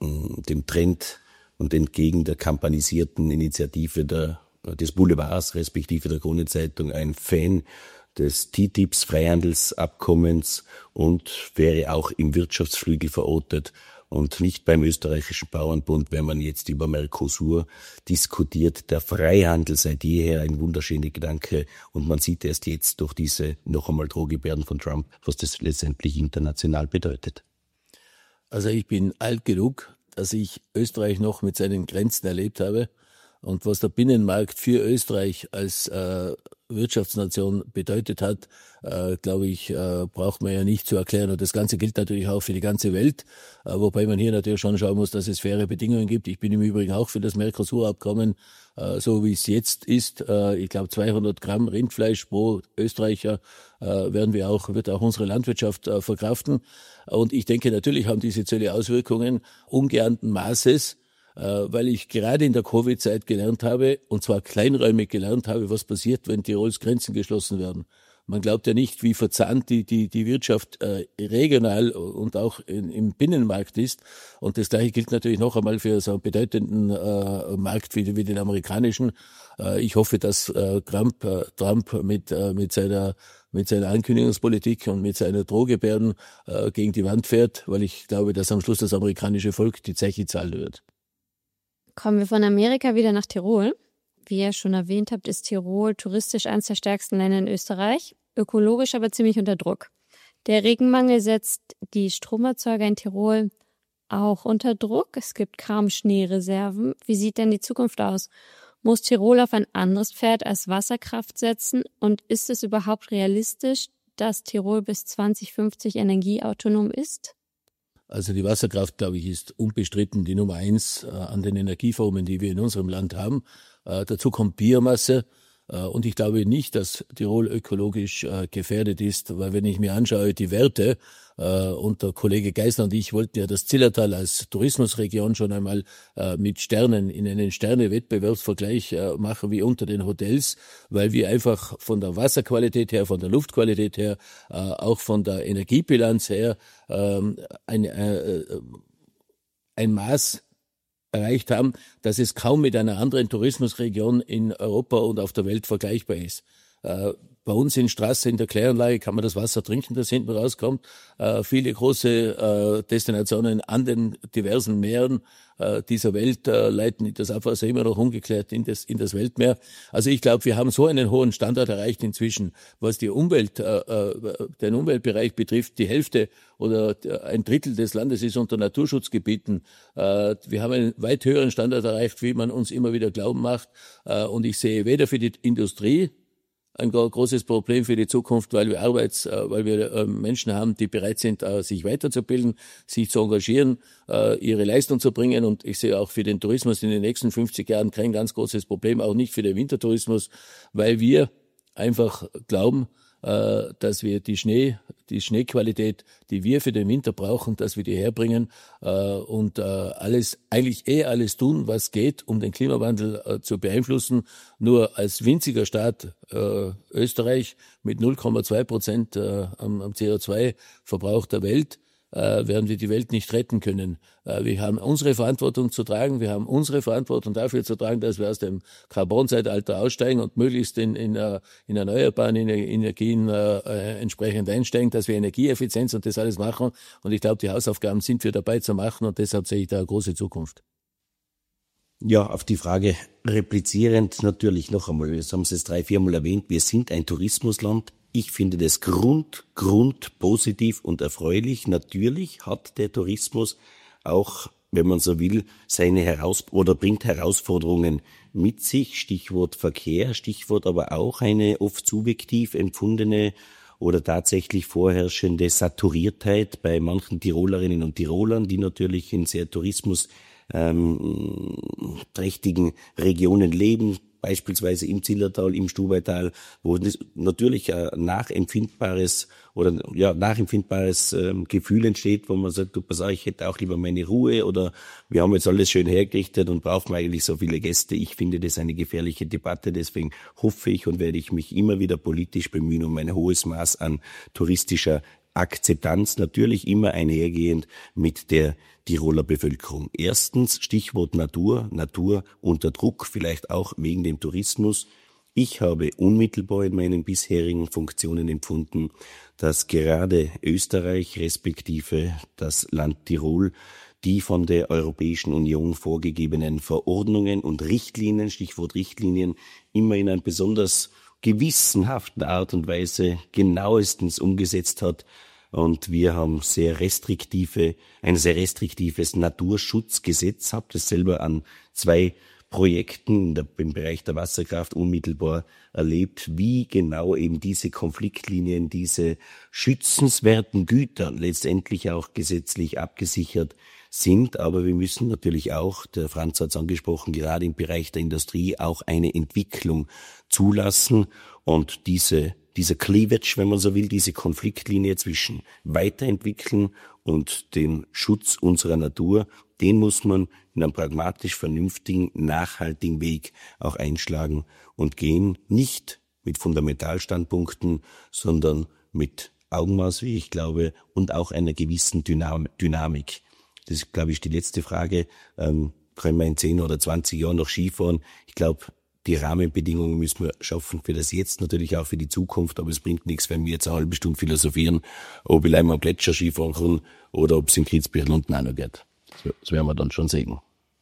S2: Trend und entgegen der kampanisierten Initiative des Boulevards, respektive der Krone-Zeitung, ein Fan des TTIPs, Freihandelsabkommens, und wäre auch im Wirtschaftsflügel verortet und nicht beim österreichischen Bauernbund, wenn man jetzt über Mercosur diskutiert. Der Freihandel seit jeher ein wunderschöner Gedanke, und man sieht erst jetzt durch diese noch einmal Drohgebärden von Trump, was das letztendlich international bedeutet.
S3: Also ich bin alt genug, dass ich Österreich noch mit seinen Grenzen erlebt habe, und was der Binnenmarkt für Österreich als Wirtschaftsnation bedeutet hat, glaube ich, braucht man ja nicht zu erklären. Und das Ganze gilt natürlich auch für die ganze Welt, wobei man hier natürlich schon schauen muss, dass es faire Bedingungen gibt. Ich bin im Übrigen auch für das Mercosur-Abkommen, so wie es jetzt ist. Ich glaube, 200 Gramm Rindfleisch pro Österreicher wird auch unsere Landwirtschaft verkraften. Und ich denke, natürlich haben diese Zölle Auswirkungen ungeahnten Maßes, weil ich gerade in der Covid-Zeit gelernt habe, und zwar kleinräumig gelernt habe, was passiert, wenn Tirols Grenzen geschlossen werden. Man glaubt ja nicht, wie verzahnt die Wirtschaft regional und auch im Binnenmarkt ist. Und das Gleiche gilt natürlich noch einmal für so einen bedeutenden Markt wie den amerikanischen. Ich hoffe, dass Trump mit seiner Ankündigungspolitik und mit seiner Drohgebärden gegen die Wand fährt, weil ich glaube, dass am Schluss das amerikanische Volk die Zeche zahlen wird.
S1: Kommen wir von Amerika wieder nach Tirol. Wie ihr schon erwähnt habt, ist Tirol touristisch eines der stärksten Länder in Österreich, ökologisch aber ziemlich unter Druck. Der Regenmangel setzt die Stromerzeuger in Tirol auch unter Druck. Es gibt kaum Schneereserven. Wie sieht denn die Zukunft aus? Muss Tirol auf ein anderes Pferd als Wasserkraft setzen? Und ist es überhaupt realistisch, dass Tirol bis 2050 energieautonom ist?
S3: Also die Wasserkraft, glaube ich, ist unbestritten die Nummer 1 an den Energieformen, die wir in unserem Land haben. Dazu kommt Biomasse. Und ich glaube nicht, dass Tirol ökologisch gefährdet ist, weil wenn ich mir anschaue, die Werte, und der Kollege Geisler und ich wollten ja das Zillertal als Tourismusregion schon einmal mit Sternen in einen Sterne-Wettbewerbsvergleich machen wie unter den Hotels, weil wir einfach von der Wasserqualität her, von der Luftqualität her, auch von der Energiebilanz her ein Maß erreicht haben, dass es kaum mit einer anderen Tourismusregion in Europa und auf der Welt vergleichbar ist. Bei uns in Straße in der Kläranlage kann man das Wasser trinken, das hinten rauskommt. Viele große Destinationen an den diversen Meeren dieser Welt leiten das Abwasser immer noch ungeklärt in das Weltmeer. Also ich glaube, wir haben so einen hohen Standard erreicht inzwischen, was die Umwelt, den Umweltbereich betrifft. Die Hälfte oder ein Drittel des Landes ist unter Naturschutzgebieten. Wir haben einen weit höheren Standard erreicht, wie man uns immer wieder glauben macht. Und ich sehe weder für die Industrie ein großes Problem für die Zukunft, weil wir Menschen haben, die bereit sind, sich weiterzubilden, sich zu engagieren, ihre Leistung zu bringen. Und ich sehe auch für den Tourismus in den nächsten 50 Jahren kein ganz großes Problem, auch nicht für den Wintertourismus, weil wir einfach glauben, dass wir die die Schneequalität, die wir für den Winter brauchen, dass wir die herbringen und alles tun, was geht, um den Klimawandel zu beeinflussen. Nur als winziger Staat Österreich mit 0,2% am CO2-Verbrauch der Welt werden wir die Welt nicht retten können. Wir haben unsere Verantwortung zu tragen, wir haben unsere Verantwortung dafür zu tragen, dass wir aus dem Carbon-Zeitalter aussteigen und möglichst in erneuerbaren Energien entsprechend einsteigen, dass wir Energieeffizienz und das alles machen. Und ich glaube, die Hausaufgaben sind wir dabei zu machen und deshalb sehe ich da eine große Zukunft.
S2: Ja, auf die Frage replizierend natürlich noch einmal, wir haben es jetzt 3-4 Mal erwähnt, wir sind ein Tourismusland. Ich finde das Grund positiv und erfreulich. Natürlich hat der Tourismus auch, wenn man so will, bringt Herausforderungen mit sich. Stichwort Verkehr, Stichwort aber auch eine oft subjektiv empfundene oder tatsächlich vorherrschende Saturiertheit bei manchen Tirolerinnen und Tirolern, die natürlich in sehr tourismusträchtigen Regionen leben, beispielsweise im Zillertal, im Stubaital, wo natürlich ein nachempfindbares Gefühl entsteht, wo man sagt, du pass auf, ich hätte auch lieber meine Ruhe oder wir haben jetzt alles schön hergerichtet und brauchen eigentlich so viele Gäste. Ich finde das eine gefährliche Debatte, deswegen hoffe ich und werde ich mich immer wieder politisch bemühen um ein hohes Maß an touristischer Akzeptanz, natürlich immer einhergehend mit der Tiroler Bevölkerung. Erstens, Stichwort Natur unter Druck, vielleicht auch wegen dem Tourismus. Ich habe unmittelbar in meinen bisherigen Funktionen empfunden, dass gerade Österreich respektive das Land Tirol die von der Europäischen Union vorgegebenen Verordnungen und Richtlinien, Stichwort Richtlinien, immer in einer besonders gewissenhaften Art und Weise genauestens umgesetzt hat. Und wir haben ein sehr restriktives Naturschutzgesetz. Habe das selber an 2 Projekten im Bereich der Wasserkraft unmittelbar erlebt, wie genau eben diese Konfliktlinien, diese schützenswerten Güter letztendlich auch gesetzlich abgesichert sind. Aber wir müssen natürlich auch, der Franz hat es angesprochen, gerade im Bereich der Industrie auch eine Entwicklung zulassen und dieser Cleavage, wenn man so will, diese Konfliktlinie zwischen Weiterentwickeln und dem Schutz unserer Natur, den muss man in einem pragmatisch vernünftigen, nachhaltigen Weg auch einschlagen und gehen. Nicht mit Fundamentalstandpunkten, sondern mit Augenmaß, wie ich glaube, und auch einer gewissen Dynamik. Das ist, glaube ich, die letzte Frage. Können wir in 10 oder 20 Jahren noch Skifahren? Ich glaube, die Rahmenbedingungen müssen wir schaffen für das Jetzt, natürlich auch für die Zukunft, aber es bringt nichts, wenn wir jetzt eine halbe Stunde philosophieren, ob ich einmal am Gletscher Skifahren kann oder ob es in Kitzbühel unten auch noch geht. Das werden wir dann schon sehen.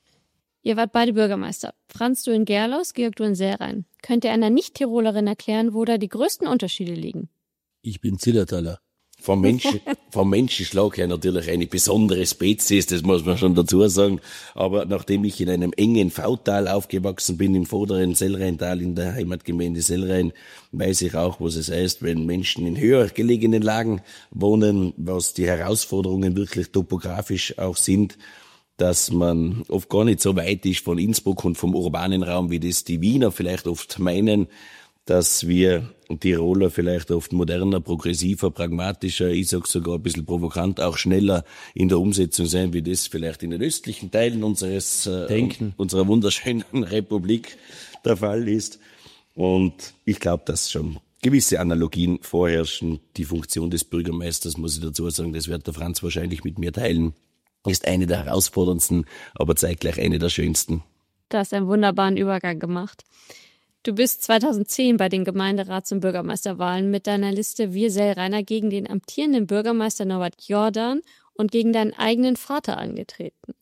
S1: Ihr wart beide Bürgermeister. Franz, du in Gerlos, Georg, du in Seerhein. Könnt ihr einer Nicht-Tirolerin erklären, wo da die größten Unterschiede liegen?
S3: Ich bin Zillertaler.
S2: Vom Menschenschlag her natürlich eine besondere Spezies, das muss man schon dazu sagen. Aber nachdem ich in einem engen V-Tal aufgewachsen bin, im vorderen Sellrheintal in der Heimatgemeinde Sellrhein, weiß ich auch, was es heißt, wenn Menschen in höher gelegenen Lagen wohnen, was die Herausforderungen wirklich topografisch auch sind, dass man oft gar nicht so weit ist von Innsbruck und vom urbanen Raum, wie das die Wiener vielleicht oft meinen, dass wir Tiroler vielleicht oft moderner, progressiver, pragmatischer, ich sag sogar ein bisschen provokant, auch schneller in der Umsetzung sein, wie das vielleicht in den östlichen Teilen unserer wunderschönen Republik der Fall ist. Und ich glaube, dass schon gewisse Analogien vorherrschen. Die Funktion des Bürgermeisters, muss ich dazu sagen, das wird der Franz wahrscheinlich mit mir teilen, ist eine der herausforderndsten, aber zeitgleich eine der schönsten.
S1: Du hast einen wunderbaren Übergang gemacht. Du bist 2010 bei den Gemeinderats- und Bürgermeisterwahlen mit deiner Liste Wir Sellrheiner gegen den amtierenden Bürgermeister Norbert Jordan und gegen deinen eigenen Vater angetreten.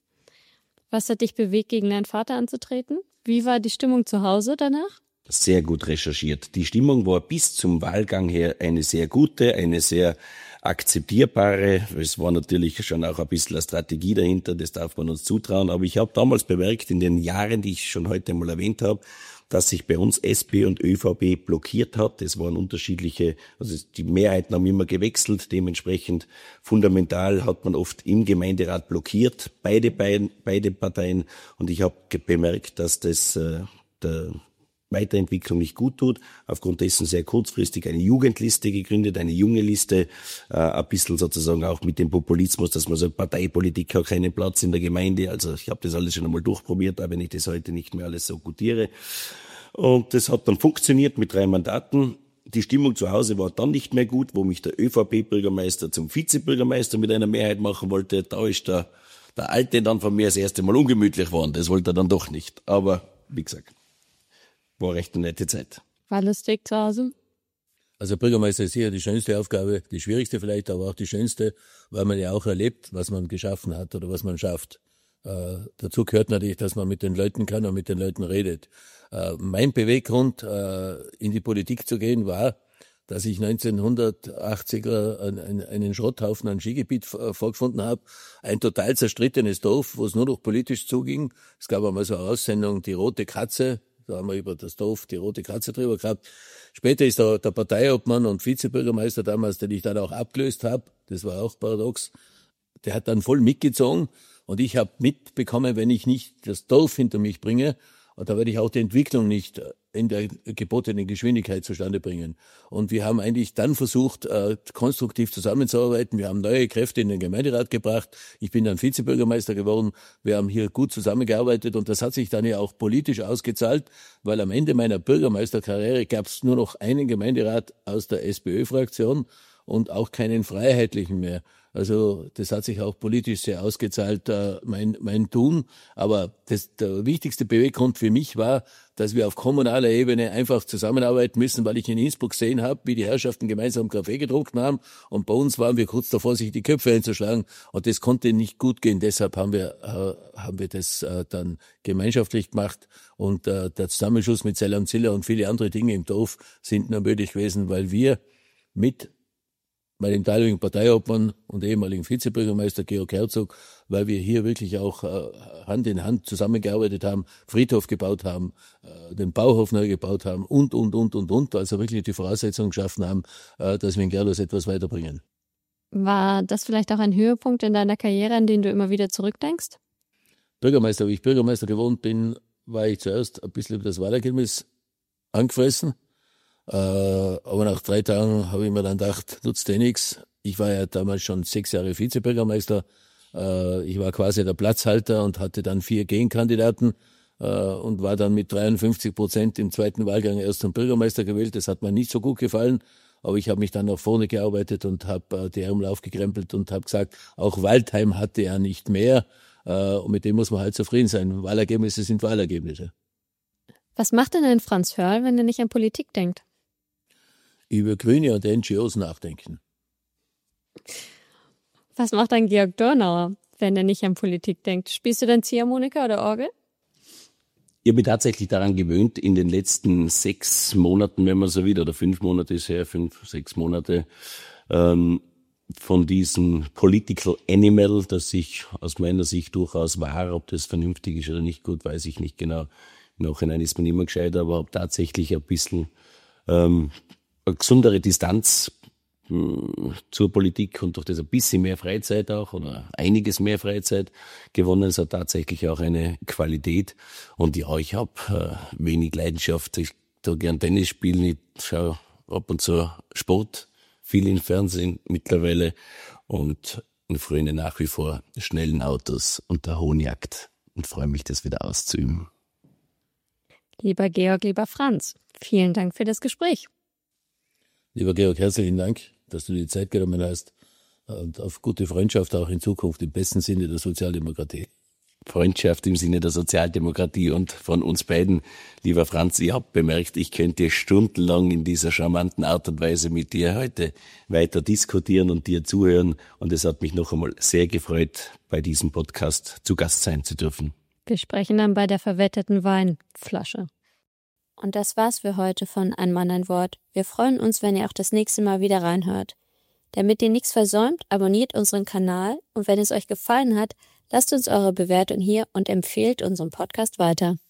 S1: Was hat dich bewegt, gegen deinen Vater anzutreten? Wie war die Stimmung zu Hause danach?
S2: Sehr gut recherchiert. Die Stimmung war bis zum Wahlgang her eine sehr gute, eine sehr akzeptierbare. Es war natürlich schon auch ein bisschen eine Strategie dahinter, das darf man uns zutrauen. Aber ich habe damals bemerkt, in den Jahren, die ich schon heute mal erwähnt habe, dass sich bei uns SP und ÖVP blockiert hat. Es waren unterschiedliche, also die Mehrheiten haben immer gewechselt. Dementsprechend fundamental hat man oft im Gemeinderat blockiert, beide Parteien. Und ich habe bemerkt, dass das Weiterentwicklung nicht gut tut. Aufgrund dessen sehr kurzfristig eine Jugendliste gegründet, eine junge Liste, ein bisschen sozusagen auch mit dem Populismus, dass man sagt, Parteipolitik hat keinen Platz in der Gemeinde. Also ich habe das alles schon einmal durchprobiert, aber wenn ich das heute nicht mehr alles so gutiere. Und das hat dann funktioniert mit 3 Mandaten. Die Stimmung zu Hause war dann nicht mehr gut, wo mich der ÖVP-Bürgermeister zum Vizebürgermeister mit einer Mehrheit machen wollte. Da ist der Alte dann von mir das erste Mal ungemütlich geworden. Das wollte er dann doch nicht. Aber wie gesagt, war recht eine nette Zeit.
S1: War lustig zu Hause?
S3: Also Bürgermeister ist sicher die schönste Aufgabe, die schwierigste vielleicht, aber auch die schönste, weil man ja auch erlebt, was man geschaffen hat oder was man schafft. Dazu gehört natürlich, dass man mit den Leuten kann und mit den Leuten redet. Mein Beweggrund, in die Politik zu gehen, war, dass ich 1980er einen Schrotthaufen an Skigebiet vorgefunden habe. Ein total zerstrittenes Dorf, wo es nur noch politisch zuging. Es gab einmal so eine Aussendung, die Rote Katze. Da haben wir über das Dorf die Rote Katze drüber gehabt. Später ist der Parteiobmann und Vizebürgermeister damals, den ich dann auch abgelöst habe, das war auch paradox, der hat dann voll mitgezogen. Und ich habe mitbekommen, wenn ich nicht das Dorf hinter mich bringe, da werde ich auch die Entwicklung nicht in der gebotenen Geschwindigkeit zustande bringen. Und wir haben eigentlich dann versucht, konstruktiv zusammenzuarbeiten. Wir haben neue Kräfte in den Gemeinderat gebracht. Ich bin dann Vizebürgermeister geworden. Wir haben hier gut zusammengearbeitet und das hat sich dann ja auch politisch ausgezahlt, weil am Ende meiner Bürgermeisterkarriere gab es nur noch einen Gemeinderat aus der SPÖ-Fraktion und auch keinen Freiheitlichen mehr. Also das hat sich auch politisch sehr ausgezahlt, mein Tun. Aber der wichtigste Beweggrund für mich war, dass wir auf kommunaler Ebene einfach zusammenarbeiten müssen, weil ich in Innsbruck gesehen habe, wie die Herrschaften gemeinsam Kaffee getrunken haben. Und bei uns waren wir kurz davor, sich die Köpfe einzuschlagen. Und das konnte nicht gut gehen. Deshalb haben wir das dann gemeinschaftlich gemacht. Und der Zusammenschluss mit Zell am Ziller und viele andere Dinge im Dorf sind nur möglich gewesen, weil wir mit meinem damaligen Parteiobmann und ehemaligen Vizebürgermeister Georg Herzog, weil wir hier wirklich auch Hand in Hand zusammengearbeitet haben, Friedhof gebaut haben, den Bauhof neu gebaut haben und. Also wirklich die Voraussetzungen geschaffen haben, dass wir in Gerlos etwas weiterbringen.
S1: War das vielleicht auch ein Höhepunkt in deiner Karriere, an den du immer wieder zurückdenkst?
S3: Wie ich Bürgermeister geworden bin, war ich zuerst ein bisschen über das Wahlergebnis angefressen. Aber nach 3 Tagen habe ich mir dann gedacht, nutzt nichts. Ich war ja damals schon 6 Jahre Vizebürgermeister. Ich war quasi der Platzhalter und hatte dann 4 Gegenkandidaten und war dann mit 53% im zweiten Wahlgang erst zum Bürgermeister gewählt. Das hat mir nicht so gut gefallen, aber ich habe mich dann nach vorne gearbeitet und habe die Ärmel aufgekrempelt und habe gesagt, auch Waldheim hatte ja nicht mehr und mit dem muss man halt zufrieden sein. Wahlergebnisse sind Wahlergebnisse.
S1: Was macht denn ein Franz Hörl, wenn er nicht an Politik denkt?
S3: Über Grüne und NGOs nachdenken.
S1: Was macht ein Georg Dornauer, wenn er nicht an Politik denkt? Spielst du dann Ziehharmonika oder Orgel?
S2: Ich habe mich tatsächlich daran gewöhnt, in den letzten 6 Monaten, wenn man so will, oder 5 Monate ist her, 5, 6 Monate, von diesem Political Animal, das ich aus meiner Sicht durchaus war, ob das vernünftig ist oder nicht gut, weiß ich nicht genau. Im Nachhinein ist man immer gescheiter, aber habe tatsächlich ein bisschen eine gesundere Distanz zur Politik und durch das ein bisschen mehr Freizeit auch oder einiges mehr Freizeit gewonnen. Es hat tatsächlich auch eine Qualität. Und ja, ich habe wenig Leidenschaft. Ich tue gern Tennis spielen. Ich schaue ab und zu Sport, viel im Fernsehen mittlerweile und fröne nach wie vor schnellen Autos und der hohen Jagd und freue mich, das wieder auszuüben.
S1: Lieber Georg, lieber Franz, vielen Dank für das Gespräch.
S3: Lieber Georg, herzlichen Dank, dass du die Zeit genommen hast und auf gute Freundschaft auch in Zukunft im besten Sinne der Sozialdemokratie.
S2: Freundschaft im Sinne der Sozialdemokratie und von uns beiden, lieber Franz, ich habe bemerkt, ich könnte stundenlang in dieser charmanten Art und Weise mit dir heute weiter diskutieren und dir zuhören und es hat mich noch einmal sehr gefreut, bei diesem Podcast zu Gast sein zu dürfen.
S1: Wir sprechen dann bei der verwetteten Weinflasche. Und das war's für heute von Ein Mann, ein Wort. Wir freuen uns, wenn ihr auch das nächste Mal wieder reinhört. Damit ihr nichts versäumt, abonniert unseren Kanal und wenn es euch gefallen hat, lasst uns eure Bewertung hier und empfehlt unseren Podcast weiter.